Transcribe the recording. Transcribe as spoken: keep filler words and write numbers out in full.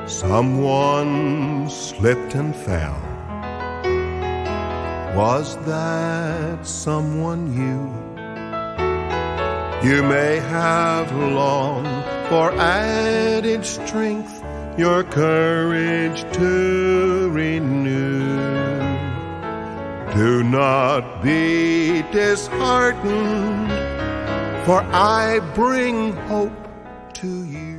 Someone slipped and fell. Was that someone you? You may have longed for added strength, your courage to renew. Do not be disheartened, for I bring hope to you.